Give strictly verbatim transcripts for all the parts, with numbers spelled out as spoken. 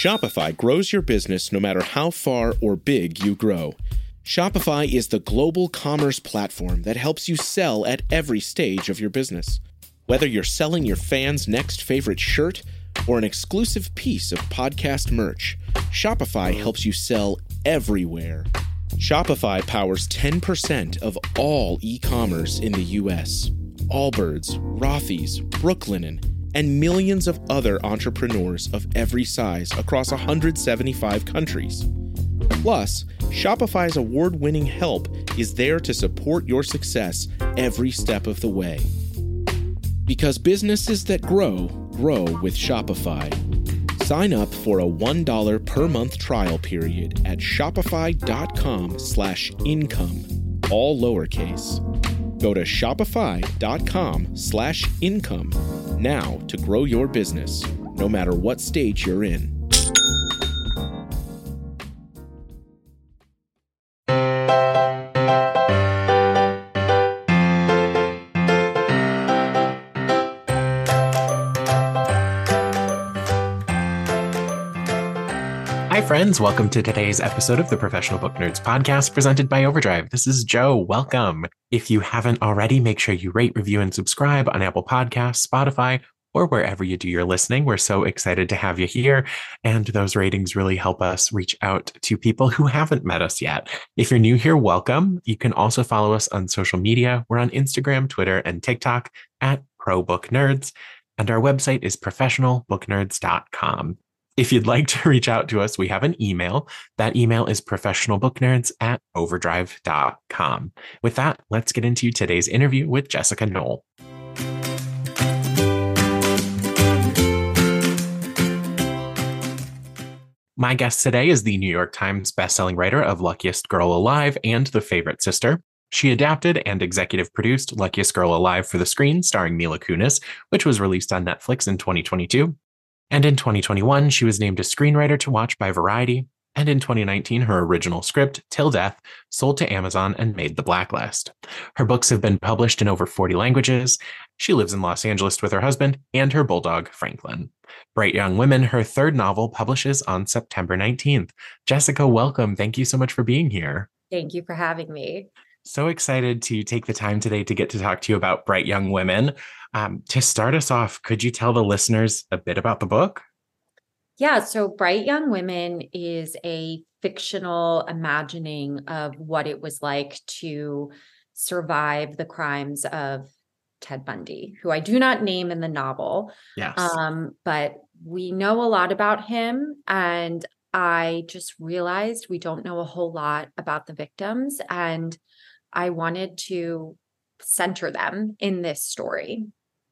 Shopify grows your business no matter how far or big you grow. Shopify is the global commerce platform that helps you sell at every stage of your business. Whether you're selling your fans' next favorite shirt or an exclusive piece of podcast merch, Shopify helps you sell everywhere. Shopify powers ten percent of all e-commerce in the U S. Allbirds, Rothy's, Brooklinen, and millions of other entrepreneurs of every size across one hundred seventy-five countries. Plus, Shopify's award-winning help is there to support your success every step of the way. Because businesses that grow, grow with Shopify. Sign up for a one dollar per month trial period at shopify.com slash income, all lowercase. Go to shopify.com slash income now to grow your business, no matter what stage you're in. Hi, friends. Welcome to today's episode of the Professional Book Nerds podcast presented by Overdrive. This is Joe. Welcome. If you haven't already, make sure you rate, review, and subscribe on Apple Podcasts, Spotify, or wherever you do your listening. We're so excited to have you here. And those ratings really help us reach out to people who haven't met us yet. If you're new here, welcome. You can also follow us on social media. We're on Instagram, Twitter, and TikTok at ProBookNerds. And our website is professional book nerds dot com. If you'd like to reach out to us, we have an email. That email is professionalbooknerds at overdrive dot com. With that, let's get into today's interview with Jessica Knoll. My guest today is the New York Times bestselling writer of Luckiest Girl Alive and The Favorite Sister. She adapted and executive produced Luckiest Girl Alive for the screen, starring Mila Kunis, which was released on Netflix in twenty twenty-two. And in twenty twenty-one, she was named a screenwriter to watch by Variety. And in twenty nineteen, her original script, Till Death, sold to Amazon and made the blacklist. Her books have been published in over forty languages. She lives in Los Angeles with her husband and her bulldog, Franklin. Bright Young Women, her third novel, publishes on September nineteenth. Jessica, welcome. Thank you so much for being here. Thank you for having me. So excited to take the time today to get to talk to you about Bright Young Women. Um, to start us off, could you tell the listeners a bit about the book? Yeah, so Bright Young Women is a fictional imagining of what it was like to survive the crimes of Ted Bundy, who I do not name in the novel. Yes. Um, but we know a lot about him, and I just realized we don't know a whole lot about the victims, and I wanted to center them in this story.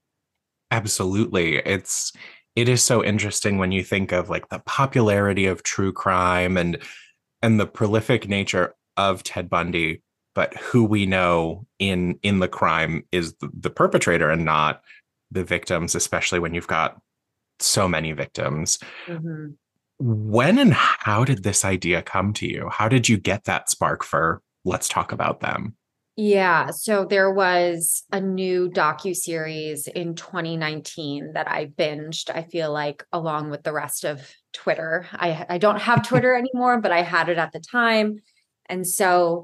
Absolutely. It's it is so interesting when you think of like the popularity of true crime and and the prolific nature of Ted Bundy, but who we know in in the crime is the, the perpetrator and not the victims, especially when you've got so many victims. Mm-hmm. When and how did this idea come to you? How did you get that spark for let's talk about them? Yeah, so there was a new docuseries in twenty nineteen that I binged, I feel like, along with the rest of Twitter. I, I don't have Twitter anymore, but I had it at the time. And so,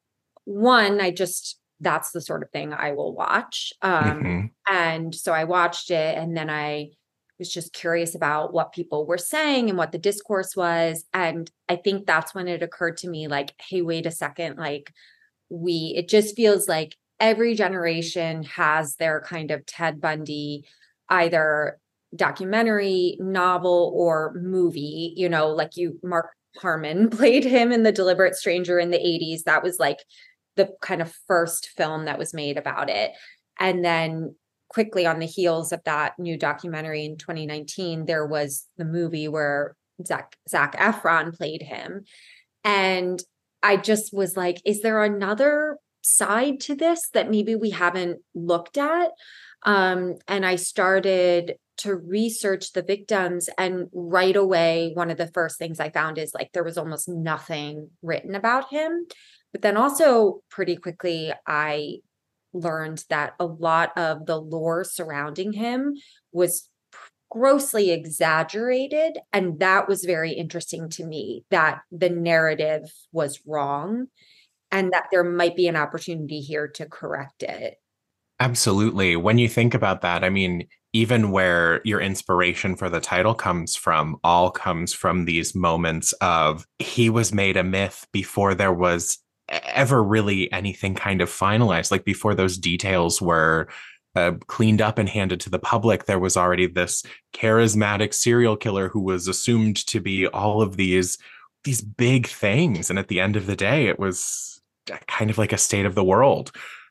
one, I just, that's the sort of thing I will watch. Um, Mm-hmm. And so I watched it, and then I was just curious about what people were saying and what the discourse was. And I think that's when it occurred to me, like, hey, wait a second, like, we, it just feels like every generation has their kind of Ted Bundy, either documentary, novel, or movie, you know, like you, Mark Harmon played him in The Deliberate Stranger in the eighties. That was like the kind of first film that was made about it. And then quickly on the heels of that new documentary in twenty nineteen, there was the movie where Zac, Zac Efron played him. And I just was like, is there another side to this that maybe we haven't looked at? Um, and I started to research the victims. And right away, one of the first things I found is like there was almost nothing written about him. But then also pretty quickly, I learned that a lot of the lore surrounding him was grossly exaggerated. And that was very interesting to me, that the narrative was wrong and that there might be an opportunity here to correct it. Absolutely. When you think about that, I mean, even where your inspiration for the title comes from, all comes from these moments of he was made a myth before there was ever really anything kind of finalized. Like before those details were uh, cleaned up and handed to the public, there was already this charismatic serial killer who was assumed to be all of these these big things. And at the end of the day, it was kind of like a state of the world.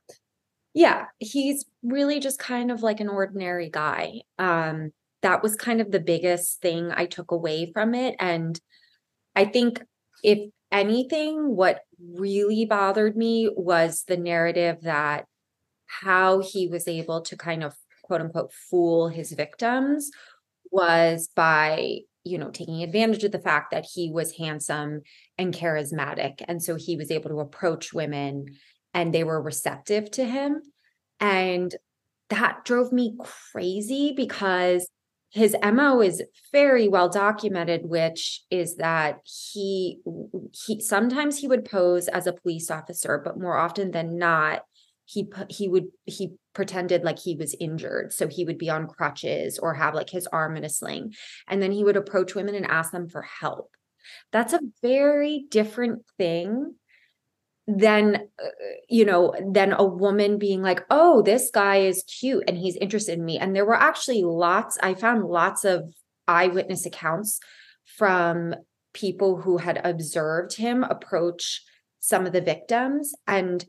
Yeah, he's really just kind of like an ordinary guy. Um, that was kind of the biggest thing I took away from it. And I think if anything, what really bothered me was the narrative that how he was able to kind of quote unquote fool his victims was by, you know, taking advantage of the fact that he was handsome and charismatic. And so he was able to approach women and they were receptive to him. And that drove me crazy because his M O is very well documented, which is that he, he sometimes he would pose as a police officer, but more often than not, he he would he pretended like he was injured. So he would be on crutches or have like his arm in a sling. And then he would approach women and ask them for help. That's a very different thing than, uh, you know, than a woman being like, oh, this guy is cute and he's interested in me. And there were actually lots, I found lots of eyewitness accounts from people who had observed him approach some of the victims. And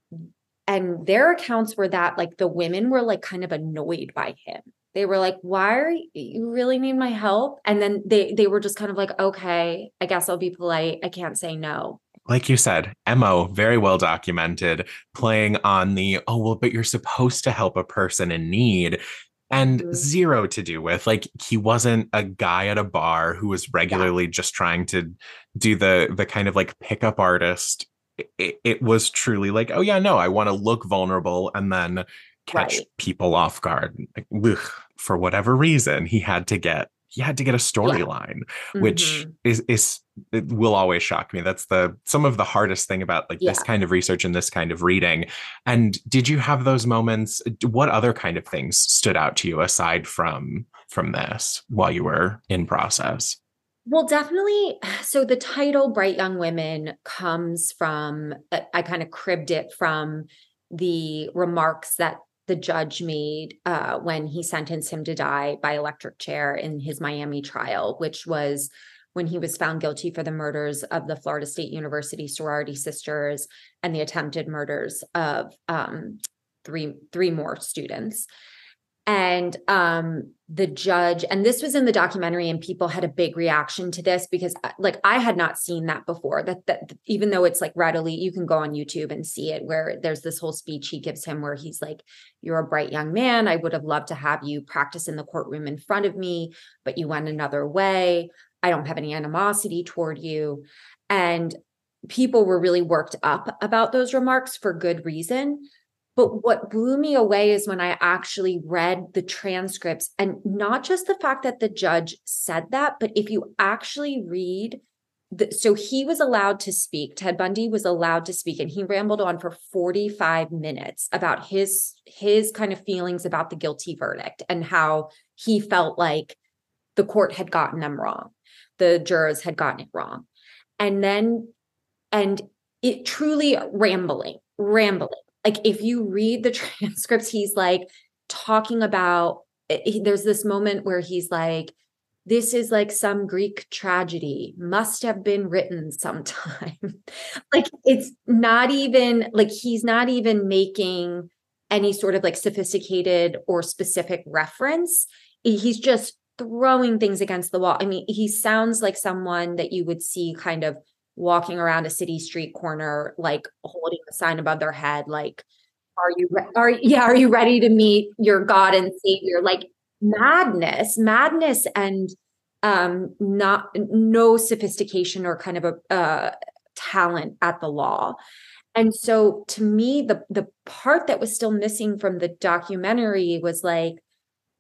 And their accounts were that like the women were like kind of annoyed by him. They were like, why are you, you really need my help? And then they they were just kind of like, okay, I guess I'll be polite. I can't say no. Like you said, M O, very well documented, playing on the, oh, well, but you're supposed to help a person in need. And Mhm. zero to do with, like, he wasn't a guy at a bar who was regularly yeah. just trying to do the the kind of like pickup artist. It, it was truly like, oh yeah, no, I want to look vulnerable and then catch Right. people off guard. Like, ugh, for whatever reason, he had to get he had to get a storyline, yeah. which mm-hmm. is is it will always shock me. That's the some of the hardest thing about like yeah. this kind of research and this kind of reading. And did you have those moments? What other kind of things stood out to you aside from from this while you were in process? Well, definitely. So the title Bright Young Women comes from, I kind of cribbed it from the remarks that the judge made uh, when he sentenced him to die by electric chair in his Miami trial, which was when he was found guilty for the murders of the Florida State University sorority sisters and the attempted murders of um, three, three more students. And um, the judge, and this was in the documentary, and people had a big reaction to this because, like, I had not seen that before. That that even though it's like readily, you can go on YouTube and see it, where there's this whole speech he gives him where he's like, "You're a bright young man. I would have loved to have you practice in the courtroom in front of me, but you went another way. I don't have any animosity toward you." And people were really worked up about those remarks for good reason. But what blew me away is when I actually read the transcripts, and not just the fact that the judge said that, but if you actually read, the, so he was allowed to speak, Ted Bundy was allowed to speak, and he rambled on for forty-five minutes about his, his kind of feelings about the guilty verdict and how he felt like the court had gotten them wrong. The jurors had gotten it wrong. And then, and it truly rambling, rambling. Like if you read the transcripts, he's like talking about, he, there's this moment where he's like, this is like some Greek tragedy, must have been written sometime. Like it's not even like, he's not even making any sort of like sophisticated or specific reference. He's just throwing things against the wall. I mean, he sounds like someone that you would see kind of walking around a city street corner, like holding a sign above their head, like, are you, re- are, yeah, are you ready to meet your God and Savior? Like madness, madness, and um, not, no sophistication or kind of a uh, talent at the law. And so to me, the, the part that was still missing from the documentary was like,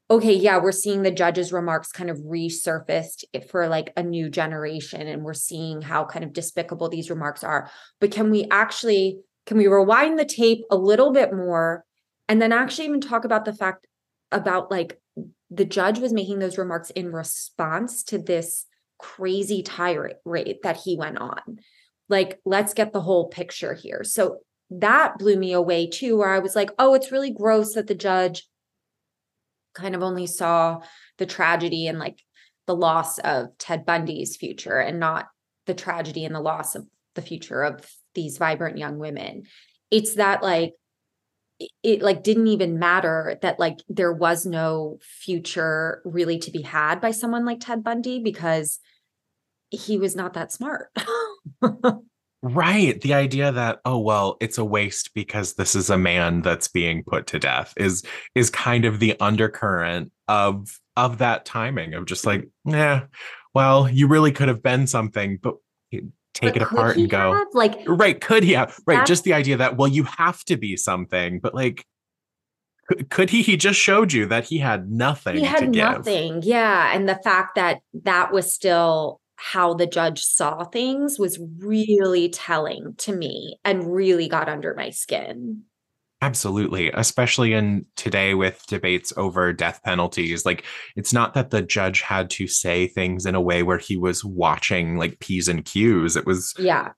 okay, yeah, we're seeing the judge's remarks kind of resurfaced for like a new generation, and we're seeing how kind of despicable these remarks are. But can we actually, can we rewind the tape a little bit more and then actually even talk about the fact about like the judge was making those remarks in response to this crazy tirade that he went on. Like, let's get the whole picture here. So that blew me away too, where I was like, oh, it's really gross that the judge kind of only saw the tragedy and like the loss of Ted Bundy's future and not the tragedy and the loss of the future of these vibrant young women. It's that like, it, it like didn't even matter that like there was no future really to be had by someone like Ted Bundy because he was not that smart. Right. The idea that, oh, well, it's a waste because this is a man that's being put to death is is kind of the undercurrent of of that timing of just like, yeah, well, you really could have been something, but take But it could apart he and go, have? Like, right, could he have? Right. that's Just the idea that, well, you have to be something, but like, could, could he? He just showed you that he had he nothing to had give. nothing. Yeah. And the fact that that was still how the judge saw things was really telling to me and really got under my skin. Absolutely, especially in today with debates over death penalties. Like, it's not that the judge had to say things in a way where he was watching like P's and Q's. It was Yeah.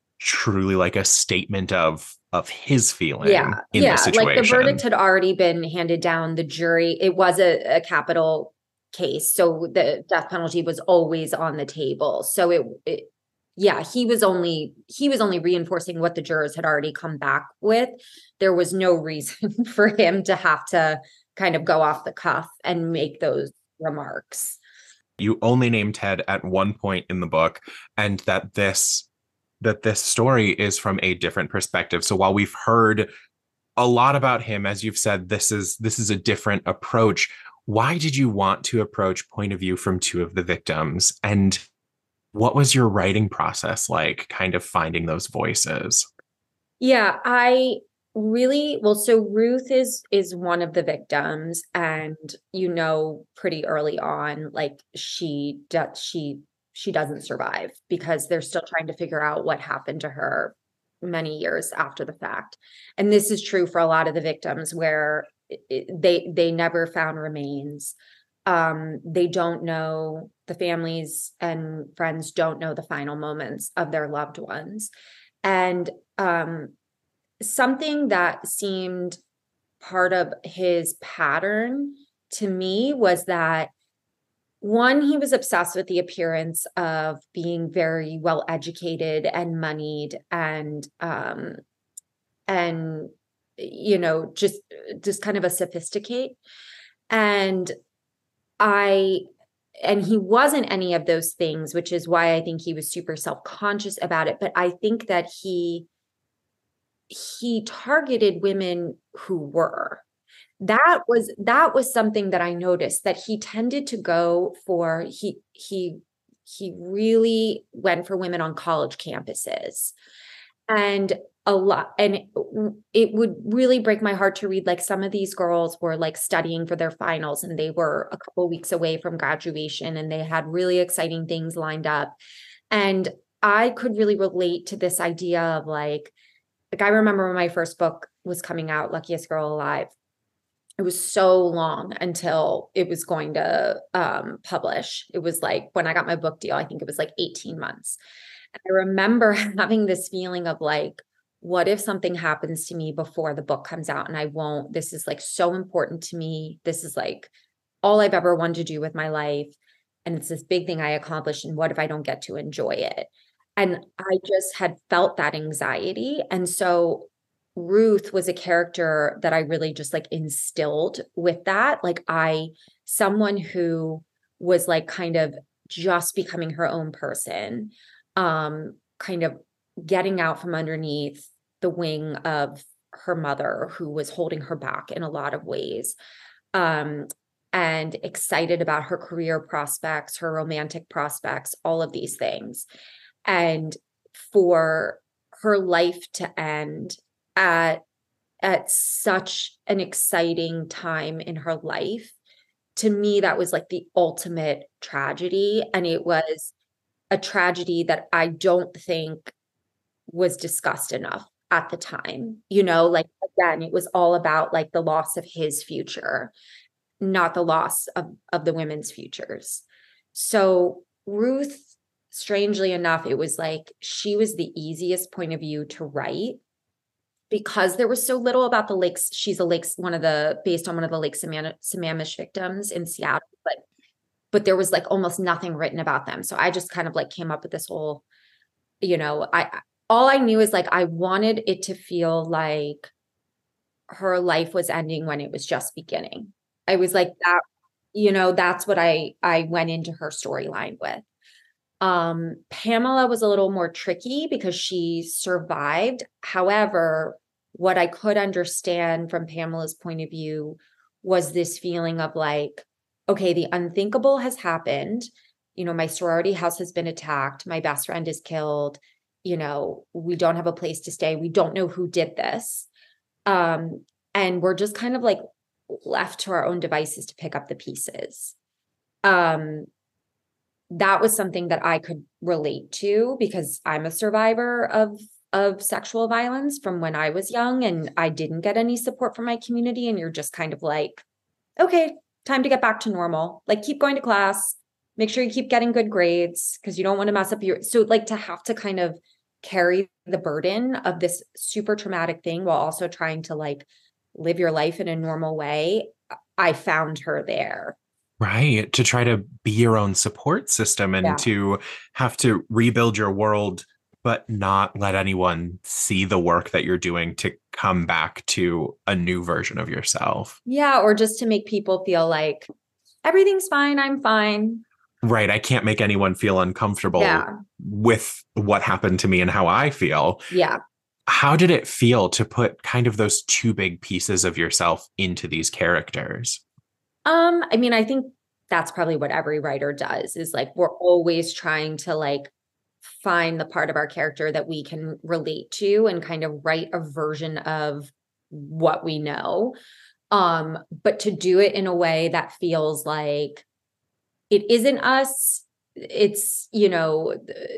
truly like a statement of of his feeling Yeah. in the Yeah. Like the situation. verdict had already been handed down. The jury, it was a, a capital case. So the death penalty was always on the table. So it, it yeah, he was only he was only reinforcing what the jurors had already come back with. There was no reason for him to have to kind of go off the cuff and make those remarks. You only name Ted at one point in the book, and that this that this story is from a different perspective. So while we've heard a lot about him, as you've said, this is this is a different approach. Why did you want to approach point of view from two of the victims? And what was your writing process like, kind of finding those voices? Yeah, I really, well, so Ruth is is one of the victims, and you know pretty early on like she does she she doesn't survive because they're still trying to figure out what happened to her many years after the fact. And this is true for a lot of the victims where it, they they never found remains. Um, they don't know, the families and friends don't know the final moments of their loved ones. And um, something that seemed part of his pattern to me was that one, he was obsessed with the appearance of being very well educated and moneyed and um, and you know just just kind of a sophisticate. And I and he wasn't any of those things, which is why I think he was super self-conscious about it. But I think that he he targeted women who were. That was that was something that I noticed, that he tended to go for he he he really went for women on college campuses. And a lot, and it, it would really break my heart to read like some of these girls were like studying for their finals and they were a couple weeks away from graduation and they had really exciting things lined up. And I could really relate to this idea of like, like I remember when my first book was coming out, Luckiest Girl Alive. It was so long until it was going to um, publish. It was like when I got my book deal, I think it was like eighteen months. And I remember having this feeling of like, what if something happens to me before the book comes out and I won't, this is like so important to me. This is like all I've ever wanted to do with my life. And it's this big thing I accomplished. And what if I don't get to enjoy it? And I just had felt that anxiety. And so Ruth was a character that I really just like instilled with that. Like I, someone who was like kind of just becoming her own person, um, kind of getting out from underneath the wing of her mother, who was holding her back in a lot of ways, um, and excited about her career prospects, her romantic prospects, all of these things. And for her life to end at, at such an exciting time in her life to me, that was like the ultimate tragedy. And it was a tragedy that I don't think was discussed enough at the time. You know, like, again, it was all about like the loss of his future, not the loss of, of the women's futures. So Ruth, strangely enough, it was like she was the easiest point of view to write because there was so little about the lakes. She's a lakes, one of the, based on one of the Lake Sammamish victims in Seattle, but, but there was like almost nothing written about them. So I just kind of like came up with this whole, you know, I, all I knew is like, I wanted it to feel like her life was ending when it was just beginning. I was like that, you know, that's what I, I went into her storyline with. Um, Pamela was a little more tricky because she survived. However, what I could understand from Pamela's point of view was this feeling of like, okay, the unthinkable has happened. You know, my sorority house has been attacked. My best friend is killed. You know, we don't have a place to stay. We don't know who did this. Um, and we're just kind of like left to our own devices to pick up the pieces. Um, that was something that I could relate to because I'm a survivor of, of sexual violence from when I was young and I didn't get any support from my community. And you're just kind of like, okay, time to get back to normal. Like, keep going to class, make sure you keep getting good grades because you don't want to mess up your, so like to have to kind of carry the burden of this super traumatic thing while also trying to like live your life in a normal way. I found her there. Right. To try to be your own support system and yeah. to have to rebuild your world, but not let anyone see the work that you're doing to come back to a new version of yourself. Yeah. Or just to make people feel like everything's fine. I'm fine. Right. I can't make anyone feel uncomfortable yeah. with what happened to me and how I feel. Yeah. How did it feel to put kind of those two big pieces of yourself into these characters? Um, I mean, I think that's probably what every writer does is like, we're always trying to like find the part of our character that we can relate to and kind of write a version of what we know. Um, but to do it in a way that feels like it isn't us. It's, you know,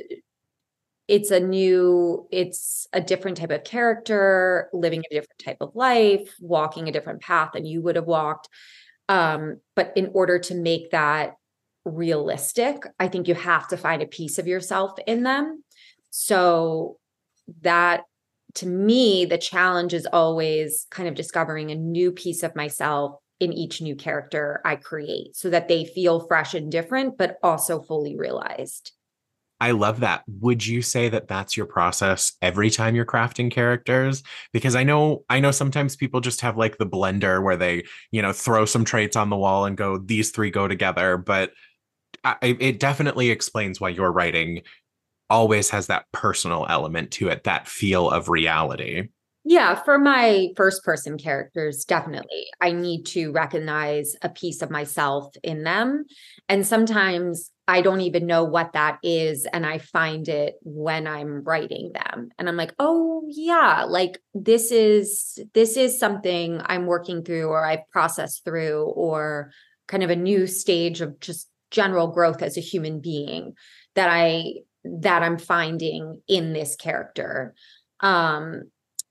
it's a new, it's a different type of character, living a different type of life, walking a different path than you would have walked. Um, but in order to make that realistic, I think you have to find a piece of yourself in them. So that, to me, the challenge is always kind of discovering a new piece of myself in each new character I create so that they feel fresh and different, but also fully realized. I love that. Would you say that that's your process every time you're crafting characters? Because I know, I know sometimes people just have like the blender where they, you know, throw some traits on the wall and go, these three go together. But I, it definitely explains why your writing always has that personal element to it, that feel of reality. Yeah, for my first person characters, definitely. I need to recognize a piece of myself in them. And sometimes I don't even know what that is. And I find it when I'm writing them. And I'm like, oh yeah, like this is, this is something I'm working through or I've processed through, or kind of a new stage of just general growth as a human being that I, that I'm finding in this character. Um,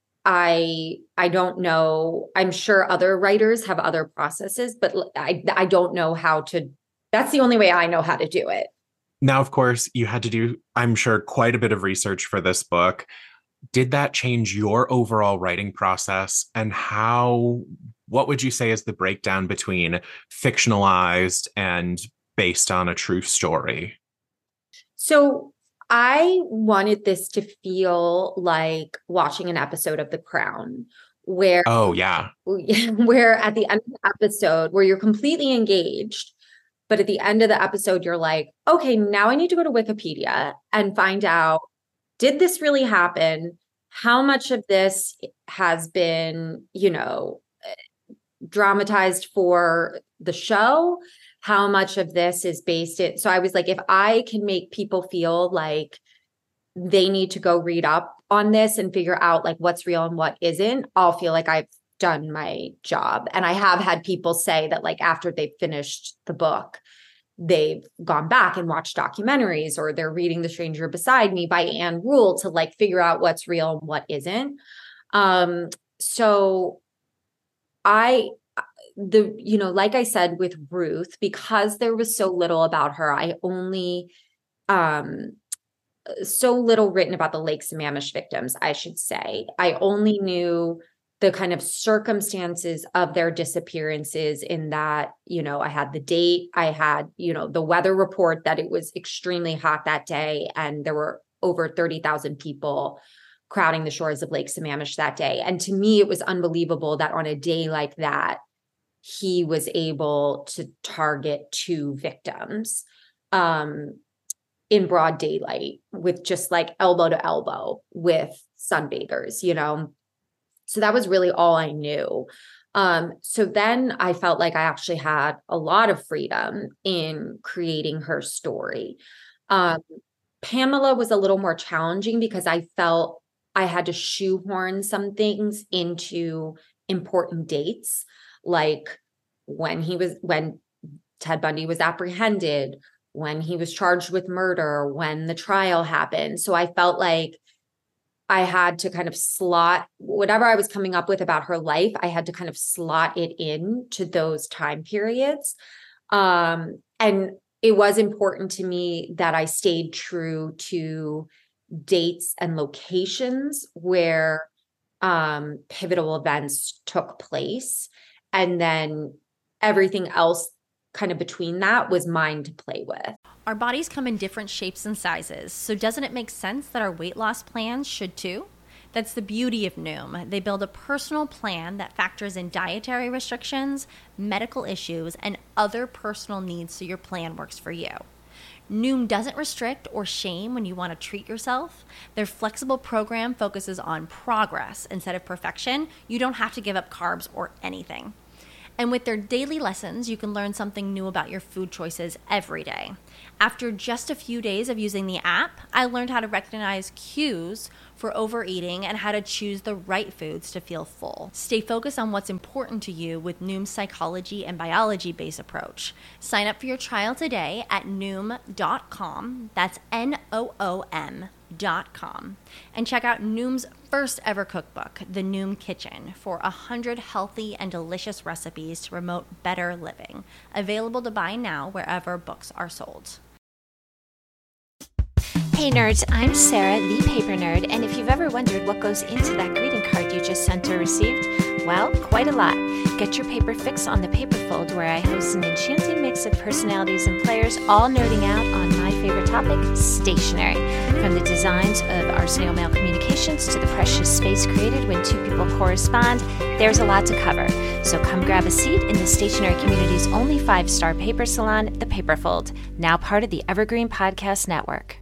I I don't know. I'm sure other writers have other processes, but I I don't know how to. That's the only way I know how to do it. Now, of course, you had to do, I'm sure, quite a bit of research for this book. Did that change your overall writing process? And how, what would you say is the breakdown between fictionalized and based on a true story? So I wanted this to feel like watching an episode of The Crown, where, oh yeah, where at the end of the episode, where you're completely engaged, but at the end of the episode, you're like, okay, now I need to go to Wikipedia and find out, did this really happen? How much of this has been, you know, dramatized for the show? How much of this is based it? So I was like, if I can make people feel like they need to go read up on this and figure out like what's real and what isn't, I'll feel like I've done my job. And I have had people say that like after they've finished the book, they've gone back and watched documentaries, or they're reading The Stranger Beside Me by Anne Rule to like figure out what's real and what isn't. Um, so I, the, you know, like I said, with Ruth, because there was so little about her, I only, um, so little written about the Lake Sammamish victims, I should say. I only knew the kind of circumstances of their disappearances in that, you know, I had the date, I had, you know, the weather report that it was extremely hot that day, and there were over thirty thousand people crowding the shores of Lake Sammamish that day. And to me, it was unbelievable that on a day like that, he was able to target two victims um, in broad daylight with just like elbow to elbow with sunbathers, you know? So that was really all I knew. Um, so then I felt like I actually had a lot of freedom in creating her story. Um, Pamela was a little more challenging because I felt I had to shoehorn some things into important dates, like when he was, when Ted Bundy was apprehended, when he was charged with murder, when the trial happened. So I felt like I had to kind of slot whatever I was coming up with about her life. I had to kind of slot it in to those time periods. Um, and it was important to me that I stayed true to dates and locations where um, pivotal events took place. And then everything else kind of between that was mine to play with. Our bodies come in different shapes and sizes, so doesn't it make sense that our weight loss plans should too? That's the beauty of Noom. They build a personal plan that factors in dietary restrictions, medical issues, and other personal needs so your plan works for you. Noom doesn't restrict or shame when you want to treat yourself. Their flexible program focuses on progress instead of perfection. You don't have to give up carbs or anything. And with their daily lessons, you can learn something new about your food choices every day. After just a few days of using the app, I learned how to recognize cues for overeating and how to choose the right foods to feel full. Stay focused on what's important to you with Noom's psychology and biology-based approach. Sign up for your trial today at noom dot com. That's N O O M dot com. And check out Noom's first ever cookbook, The Noom Kitchen, for one hundred healthy and delicious recipes to promote better living. Available to buy now wherever books are sold. Hey nerds, I'm Sarah, the paper nerd, and if you've ever wondered what goes into that greeting card you just sent or received, well, quite a lot. Get your paper fix on the Paper Fold, where I host an enchanting mix of personalities and players, all nerding out on my favorite topic, stationery. From the designs of Arsenio Mail Communications to the precious space created when two people correspond, there's a lot to cover. So come grab a seat in the stationery community's only five-star paper salon, the Paper Fold, now part of the Evergreen Podcast Network.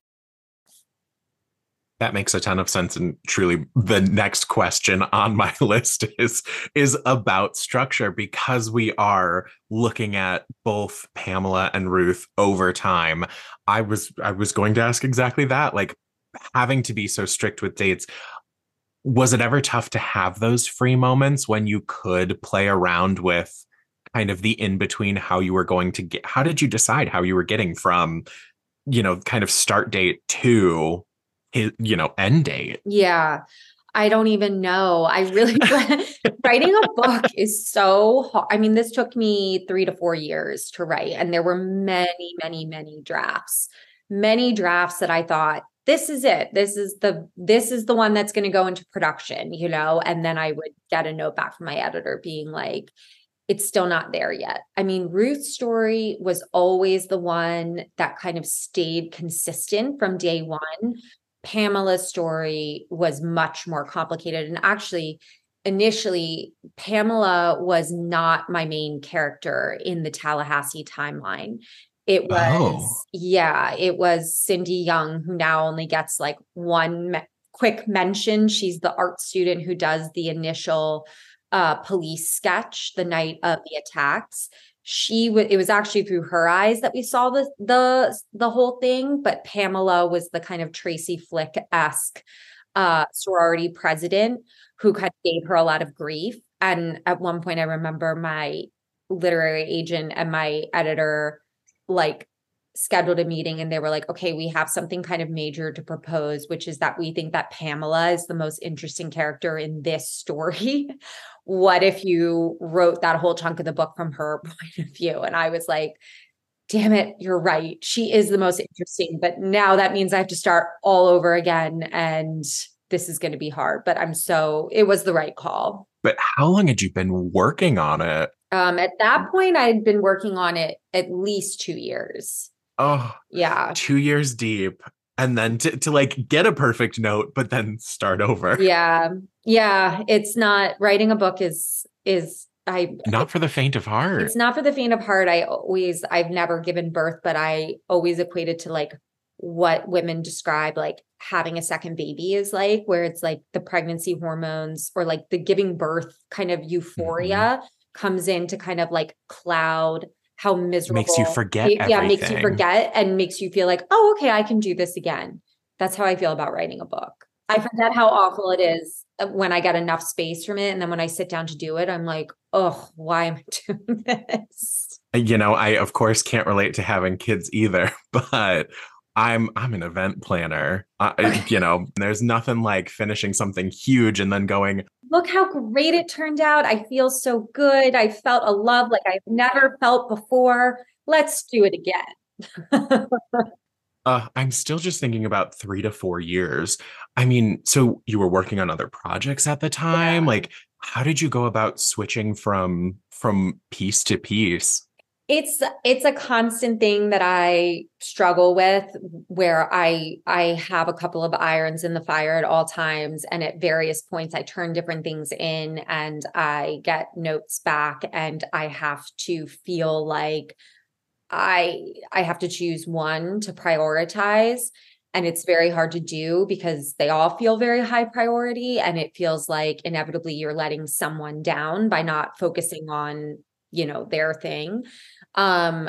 That makes a ton of sense. And truly, the next question on my list is, is about structure, because we are looking at both Pamela and Ruth over time. I was I was going to ask exactly that, like having to be so strict with dates. Was it ever tough to have those free moments when you could play around with kind of the in-between, how you were going to get, how did you decide how you were getting from, you know, kind of start date to, you know, end date? Yeah, I don't even know. I really, writing a book is so hard. I mean, this took me three to four years to write. And there were many, many, many drafts, many drafts that I thought, this is it. This is the, this is the one that's going to go into production, you know? And then I would get a note back from my editor being like, it's still not there yet. I mean, Ruth's story was always the one that kind of stayed consistent from day one. Pamela's story was much more complicated. And actually, initially, Pamela was not my main character in the Tallahassee timeline. It was, oh. yeah, it was Cindy Young, who now only gets like one me- quick mention. She's the art student who does the initial uh, police sketch the night of the attacks. She was, it was actually through her eyes that we saw the, the, the whole thing, but Pamela was the kind of Tracy Flick-esque uh, sorority president who kind of gave her a lot of grief. and at one point I remember my literary agent and my editor like scheduled a meeting and they were like, okay, we have something kind of major to propose, which is that we think that Pamela is the most interesting character in this story. What if you wrote that whole chunk of the book from her point of view? And I was like, damn it, you're right. She is the most interesting, but now that means I have to start all over again. And this is going to be hard, but I'm so, it was the right call. But how long had you been working on it? Um, at that point, I had been working on it at least two years. Oh, yeah. Two years deep. And then to, to like get a perfect note, but then start over. Yeah. Yeah. It's not, writing a book is, is, I not for the faint of heart. It's not for the faint of heart. I always, I've never given birth, but I always equated to like what women describe like having a second baby is like, where it's like the pregnancy hormones or like the giving birth kind of euphoria mm-hmm. comes in to kind of like cloud how miserable. Makes you forget it, Yeah, everything. makes you forget and makes you feel like, oh, okay, I can do this again. That's how I feel about writing a book. I forget how awful it is when I get enough space from it. And then when I sit down to do it, I'm like, oh, why am I doing this? You know, I, of course, can't relate to having kids either, but I'm I'm an event planner. Uh, you know, there's nothing like finishing something huge and then going, look how great it turned out. I feel so good. I felt a love like I've never felt before. Let's do it again. uh, I'm still just thinking about three to four years. I mean, so you were working on other projects at the time. Yeah. Like, how did you go about switching from from piece to piece? It's it's a constant thing that I struggle with, where I I have a couple of irons in the fire at all times, and at various points I turn different things in and I get notes back, and I have to feel like I I have to choose one to prioritize. And it's very hard to do because they all feel very high priority, and it feels like inevitably you're letting someone down by not focusing on, you know, their thing. Um,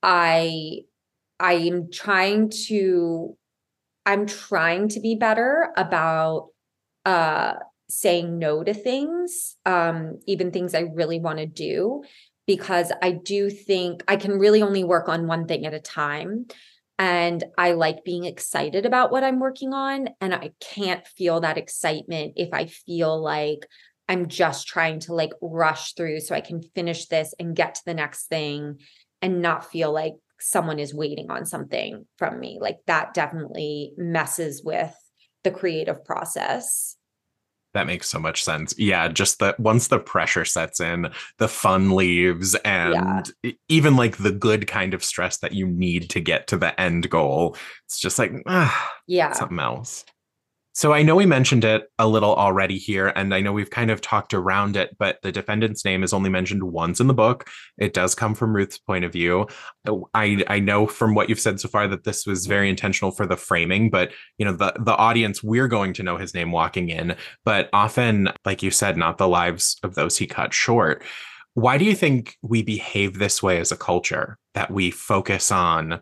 I, I am trying to, I'm trying to be better about, uh, saying no to things, um, even things I really want to do, because I do think I can really only work on one thing at a time. And I like being excited about what I'm working on. And I can't feel that excitement if I feel like I'm just trying to like rush through so I can finish this and get to the next thing and not feel like someone is waiting on something from me. Like that definitely messes with the creative process. That makes so much sense. Yeah, just that once the pressure sets in, the fun leaves, and yeah. even like the good kind of stress that you need to get to the end goal, it's just like, ah, yeah, something else. So I know we mentioned it a little already here, and I know we've kind of talked around it, but the defendant's name is only mentioned once in the book. It does come from Ruth's point of view. I I know from what you've said so far that this was very intentional for the framing, but you know, the the audience, we're going to know his name walking in, but often, like you said, not the lives of those he cut short. Why do you think we behave this way as a culture, that we focus on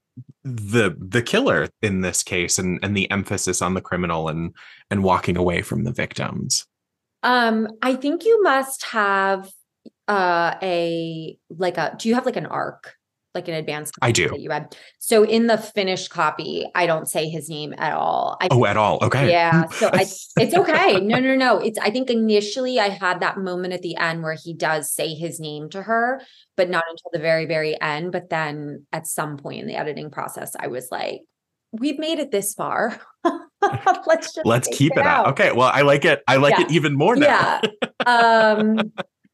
the the killer in this case and and the emphasis on the criminal and and walking away from the victims? um I think you must have uh a like a do you have like an arc, like an advanced copy I do that you read? So in the finished copy I don't say his name at all. I, oh at all okay yeah so I, it's okay no no no it's I think initially I had that moment at the end where he does say his name to her, but not until the very, very end. But then at some point in the editing process, I was like, we've made it this far. Let's just let's keep it, it out. Okay. Well, I like it. I like yeah. it even more now. Yeah. Um,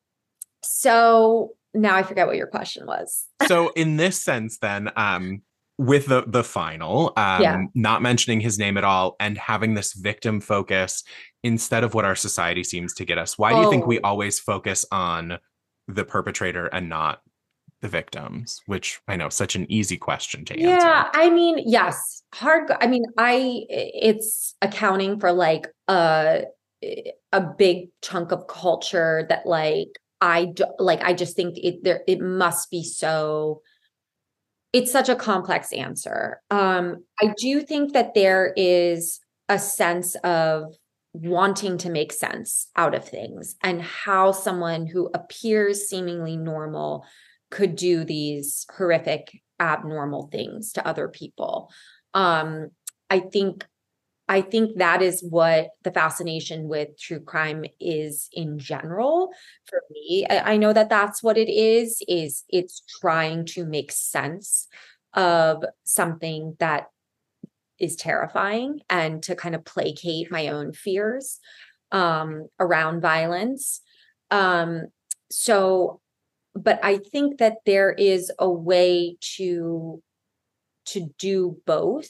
so now I forget what your question was. So in this sense, then, um, with the, the final, um, yeah. not mentioning his name at all and having this victim focus instead of what our society seems to get us, why do you oh. think we always focus on the perpetrator and not the victims, which I know such an easy question to answer? Yeah, I mean, yes, hard. I mean, I, it's accounting for like a, a big chunk of culture that like, I do, like, I just think it there, it must be so, it's such a complex answer. Um, I do think that there is a sense of wanting to make sense out of things, and how someone who appears seemingly normal could do these horrific, abnormal things to other people. Um, I think, I think that is what the fascination with true crime is in general for me. I, I know that that's what it is, is it's trying to make sense of something that is terrifying and to kind of placate my own fears um, around violence. Um, so, but I think that there is a way to, to do both.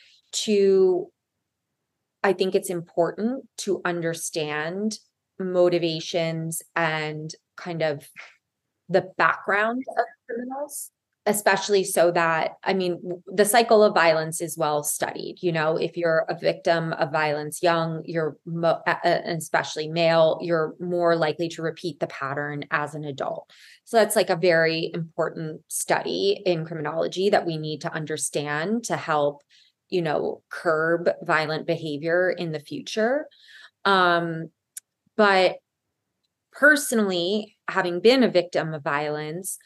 To, I think it's important to understand motivations and kind of the background of criminals, especially so that, I mean, the cycle of violence is well studied. You know, if you're a victim of violence young, you're, mo- especially male, you're more likely to repeat the pattern as an adult. So that's like a very important study in criminology that we need to understand to help, you know, curb violent behavior in the future. Um, but personally, having been a victim of violence,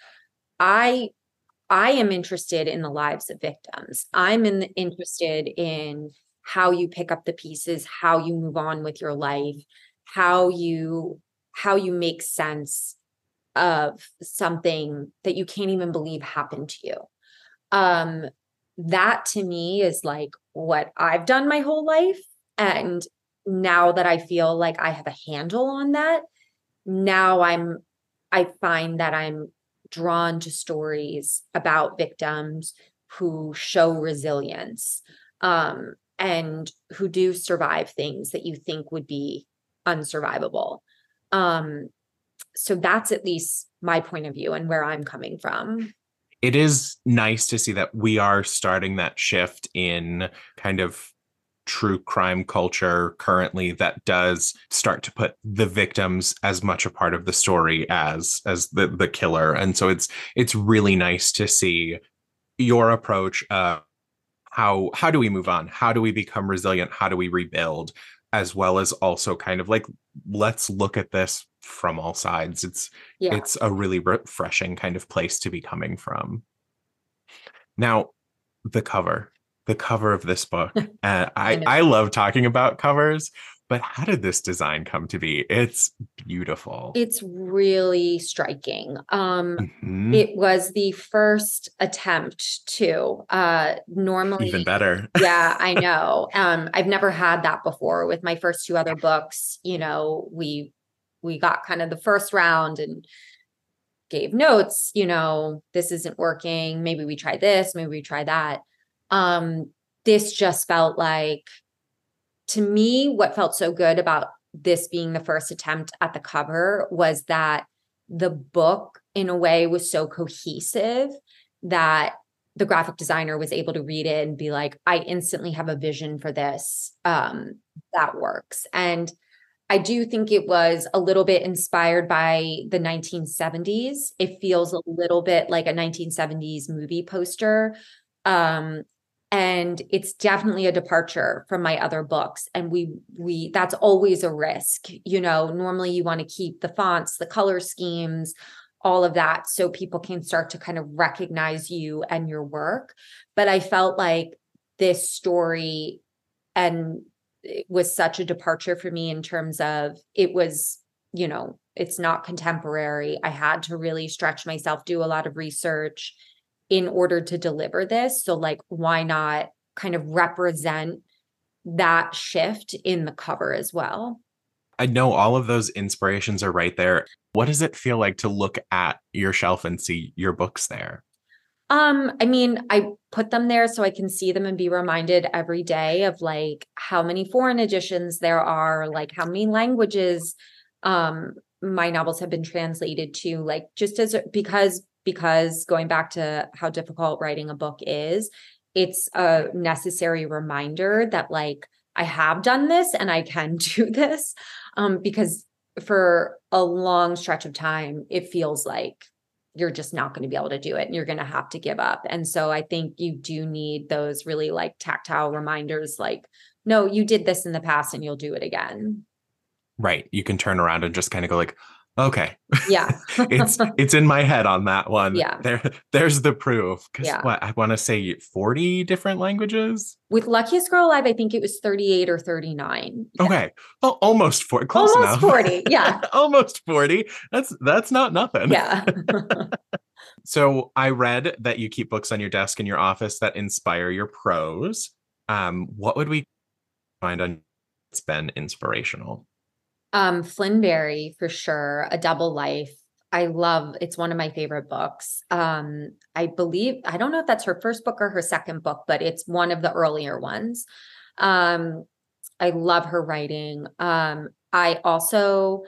I I am interested in the lives of victims. I'm in, interested in how you pick up the pieces, how you move on with your life, how you how you make sense of something that you can't even believe happened to you. Um, that to me is like what I've done my whole life. And now that I feel like I have a handle on that, now I'm I find that I'm drawn to stories about victims who show resilience um, and who do survive things that you think would be unsurvivable. Um, so that's at least my point of view and where I'm coming from. It is nice to see that we are starting that shift in kind of true crime culture currently that does start to put the victims as much a part of the story as as the the killer. And so it's it's really nice to see your approach. Uh, how how do we move on? How do we become resilient? How do we rebuild? As well as also kind of like, let's look at this from all sides. It's Yeah. it's a really refreshing kind of place to be coming from. Now, the cover. The cover of this book. Uh, I, I I love talking about covers, but how did this design come to be? It's beautiful. It's really striking. Um, mm-hmm. It was the first attempt to uh, normally. Even better. Yeah, I know. Um, I've never had that before with my first two other books. You know, we we got kind of the first round and gave notes, you know, this isn't working. Maybe we try this, maybe we try that. Um, this just felt like, to me, what felt so good about this being the first attempt at the cover was that the book, in a way, was so cohesive that the graphic designer was able to read it and be like, I instantly have a vision for this um, that works. And I do think it was a little bit inspired by the nineteen seventies. It feels a little bit like a nineteen seventies movie poster. Um, and it's definitely a departure from my other books. And we, we, that's always a risk. You know, normally you want to keep the fonts, the color schemes, all of that, so people can start to kind of recognize you and your work. But I felt like this story, and it was such a departure for me in terms of it was, you know, it's not contemporary. I had to really stretch myself, do a lot of research in order to deliver this. So like, why not kind of represent that shift in the cover as well? I know all of those inspirations are right there. What does it feel like to look at your shelf and see your books there? Um, I mean, I put them there so I can see them and be reminded every day of like how many foreign editions there are, like how many languages um, my novels have been translated to, like just as, because, because going back to how difficult writing a book is, it's a necessary reminder that like, I have done this and I can do this. Um, because for a long stretch of time, it feels like you're just not going to be able to do it and you're going to have to give up. And so I think you do need those really like tactile reminders, like no, you did this in the past and you'll do it again. Right. You can turn around and just kind of go like, okay. Yeah. it's it's in my head on that one. Yeah. There, there's the proof. Because Yeah. what, I want to say forty different languages? With Luckiest Girl Alive, I think it was thirty-eight or thirty-nine. Yeah. Okay. Well, almost forty. Close Almost enough. forty. Yeah. Almost forty. That's that's not nothing. Yeah. So I read that you keep books on your desk in your office that inspire your prose. Um, what would we find on it's been inspirational? Um, Flynn for sure. A Double Life. I love, it's one of my favorite books. Um, I believe, I don't know if that's her first book or her second book, but it's one of the earlier ones. Um, I love her writing. Um, I also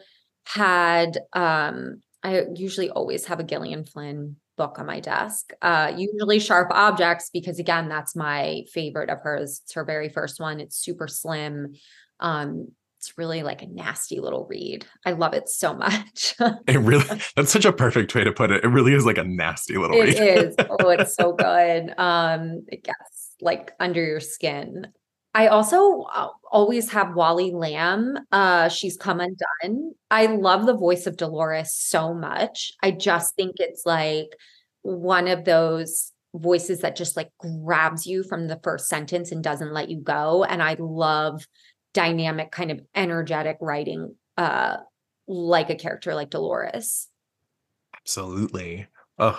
had, um, I usually always have a Gillian Flynn book on my desk, uh, usually Sharp Objects, because again, that's my favorite of hers. It's her very first one. It's super slim. Um, It's really like a nasty little read. I love it so much. It really, that's such a perfect way to put it. It really is like a nasty little It read. is. Oh, it's so good. Um, it gets like under your skin. I also always have Wally Lamb. Uh, She's Come Undone. I love the voice of Dolores so much. I just think it's like one of those voices that just like grabs you from the first sentence and doesn't let you go. And I love dynamic, kind of energetic writing, uh, like a character like Dolores. Absolutely. Oh,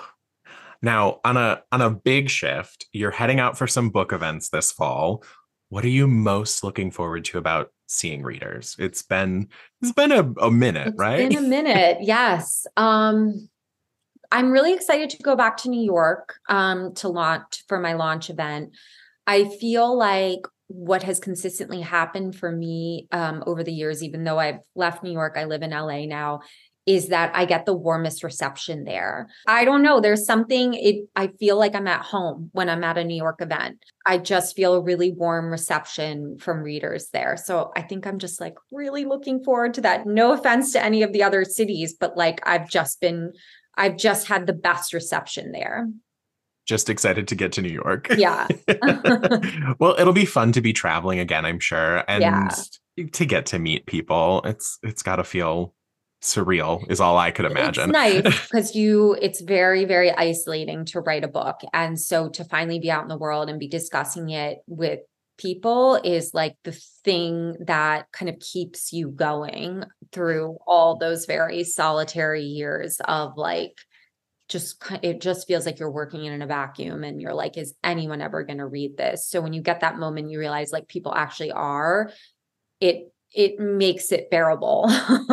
now on a on a big shift, you're heading out for some book events this fall. What are you most looking forward to about seeing readers? It's been it's been a, a minute, It's right? been a minute, yes. Um, I'm really excited to go back to New York um, to launch for my launch event. I feel like what has consistently happened for me um, over the years, even though I've left New York, I live in L A now, is that I get the warmest reception there. I don't know. There's something, it, I feel like I'm at home when I'm at a New York event. I just feel a really warm reception from readers there. So I think I'm just like really looking forward to that. No offense to any of the other cities, but like I've just been, I've just had the best reception there. Just excited to get to New York. Yeah. Well, it'll be fun to be traveling again, I'm sure. And Yeah. to get to meet people. It's it's gotta feel surreal, is all I could imagine. It's nice because you, it's very, very isolating to write a book. And so to finally be out in the world and be discussing it with people is like the thing that kind of keeps you going through all those very solitary years of like, just, it just feels like you're working in a vacuum and you're like, is anyone ever going to read this? So when you get that moment, you realize like people actually are, it, it makes it bearable.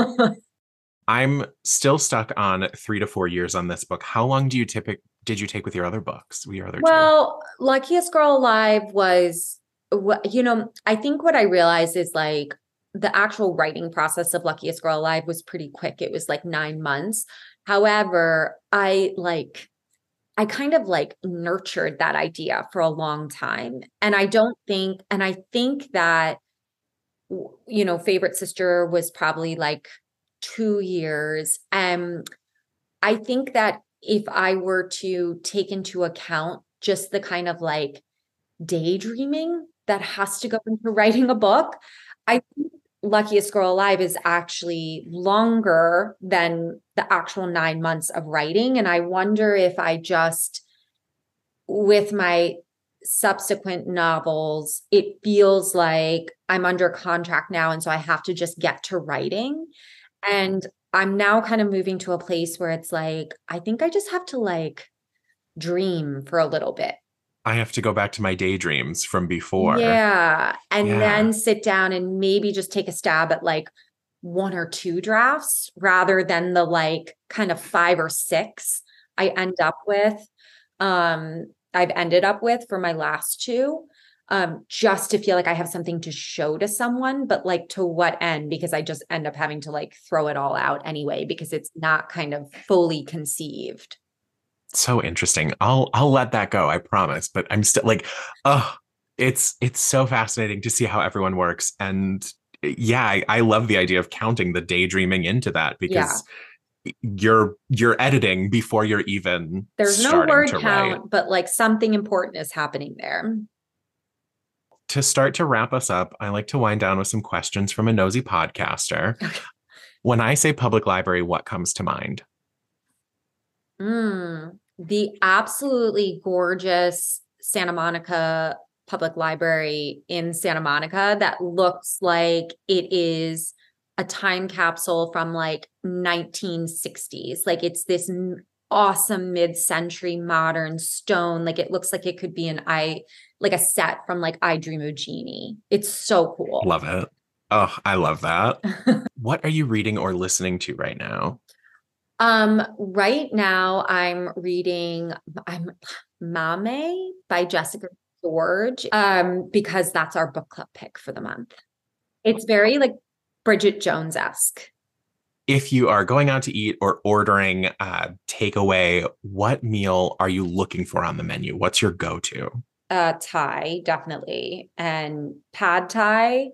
I'm still stuck on three to four years on this book. How long do you typically did you take with your other books? Your other well, two? Luckiest Girl Alive was, you know, I think what I realized is like the actual writing process of Luckiest Girl Alive was pretty quick. It was like nine months. However, I like, I kind of like nurtured that idea for a long time. And I don't think, and I think that, you know, Favorite Sister was probably like two years. Um, I think that if I were to take into account just the kind of like daydreaming that has to go into writing a book, I think Luckiest Girl Alive is actually longer than the actual nine months of writing. And I wonder if I just, with my subsequent novels, it feels like I'm under contract now. And so I have to just get to writing. And I'm now kind of moving to a place where it's like, I think I just have to like dream for a little bit. I have to go back to my daydreams from before. Yeah. And Yeah. then sit down and maybe just take a stab at like one or two drafts rather than the like kind of five or six I end up with. Um, I've ended up with for my last two, um, just to feel like I have something to show to someone, but like to what end? Because I just end up having to like throw it all out anyway, because it's not kind of fully conceived. So interesting. I'll I'll let that go, I promise. But I'm still like, oh, it's it's so fascinating to see how everyone works. And yeah, I, I love the idea of counting the daydreaming into that because yeah. you're you're editing before you're even there's no starting word to count, write. but like something important is happening there. to start to wrap us up, I like to wind down with some questions from a nosy podcaster. Okay. When I say public library, what comes to mind? Mm, the absolutely gorgeous Santa Monica Public Library in Santa Monica that looks like it is a time capsule from like nineteen sixties. Like it's this awesome mid-century modern stone. Like it looks like it could be an I like a set from like I Dream of Jeannie. It's so cool. Love it. Oh, I love that. What are you reading or listening to right now? Um, right now I'm reading I'm Mame by Jessica George, um, because that's our book club pick for the month. It's very like Bridget Jones-esque. If you are going out to eat or ordering uh, takeaway, what meal are you looking for on the menu? What's your go-to? Uh, Thai, definitely. And pad Thai,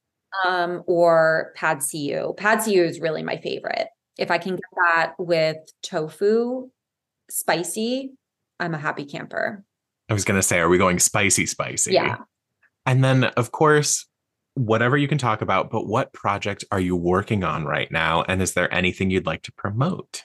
um, or pad see ew. Pad see ew is really my favorite. If I can get that with tofu, spicy, I'm a happy camper. I was going to say, are we going spicy, spicy? Yeah. And then, of course, whatever you can talk about, but what project are you working on right now? And is there anything you'd like to promote?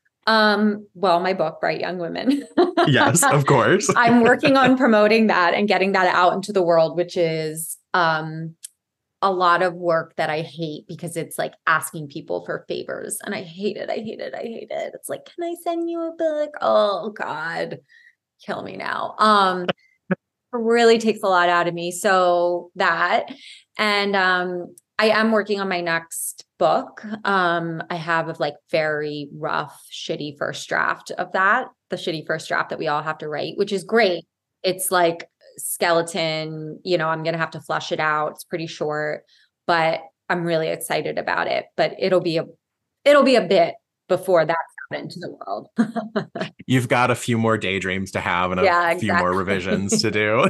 Um, well, my book, Bright Young Women. Yes, of course. I'm working on promoting that and getting that out into the world, which is um, a lot of work that I hate because it's like asking people for favors. And I hate it. I hate it. I hate it. It's like, can I send you a book? Oh God, kill me now. Um, it really takes a lot out of me. So that, and um, I am working on my next book. Um, I have a like very rough, shitty first draft of that, the shitty first draft that we all have to write, which is great. It's like skeleton, you know, I'm going to have to flush it out. It's pretty short, but I'm really excited about it, but it'll be a, it'll be a bit before that's out into the world. You've got a few more daydreams to have and a Yeah, few exactly. more revisions to do.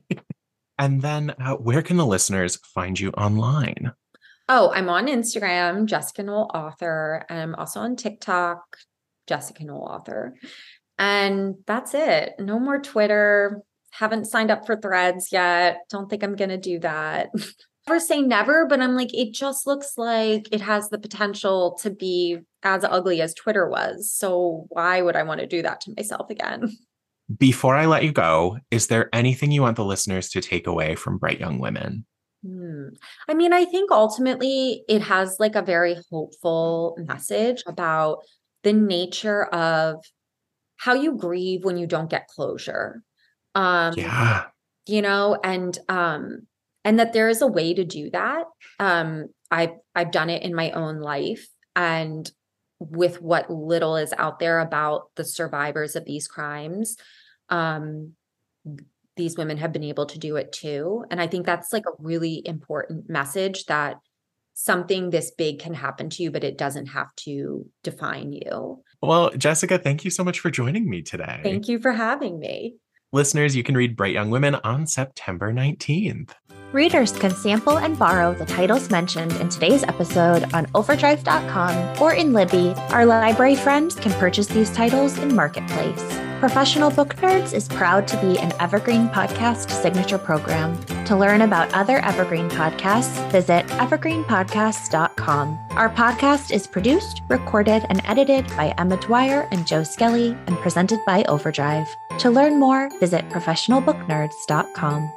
And then uh, where can the listeners find you online? Oh, I'm on Instagram, Jessica Knoll Author. And I'm also on TikTok, Jessica Knoll Author. And that's it. No more Twitter. Haven't signed up for Threads yet. Don't think I'm going to do that. Never say never, but I'm like, it just looks like it has the potential to be as ugly as Twitter was. So why would I want to do that to myself again? Before I let you go, is there anything you want the listeners to take away from Bright Young Women? Hmm. I mean, I think ultimately it has like a very hopeful message about the nature of how you grieve when you don't get closure. Um, Yeah. You know, and um, and that there is a way to do that. Um, I've I've done it in my own life, and with what little is out there about the survivors of these crimes, um, these women have been able to do it too. And I think that's like a really important message that something this big can happen to you, but it doesn't have to define you. Well, Jessica, thank you so much for joining me today. Thank you for having me. Listeners, you can read Bright Young Women on September nineteenth. Readers can sample and borrow the titles mentioned in today's episode on overdrive dot com or in Libby. Our library friends can purchase these titles in Marketplace. Professional Book Nerds is proud to be an Evergreen Podcast signature program. To learn about other Evergreen podcasts, visit evergreen podcasts dot com. Our podcast is produced, recorded, and edited by Emma Dwyer and Joe Skelly and presented by Overdrive. To learn more, visit professional book nerds dot com.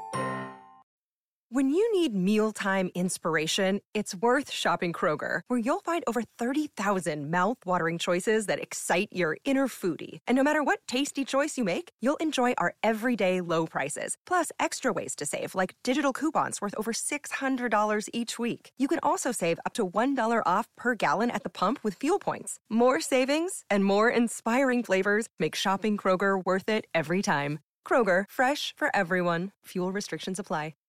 When you need mealtime inspiration, it's worth shopping Kroger, where you'll find over thirty thousand mouth-watering choices that excite your inner foodie. And no matter what tasty choice you make, you'll enjoy our everyday low prices, plus extra ways to save, like digital coupons worth over six hundred dollars each week. You can also save up to one dollar off per gallon at the pump with fuel points. More savings and more inspiring flavors make shopping Kroger worth it every time. Kroger, fresh for everyone. Fuel restrictions apply.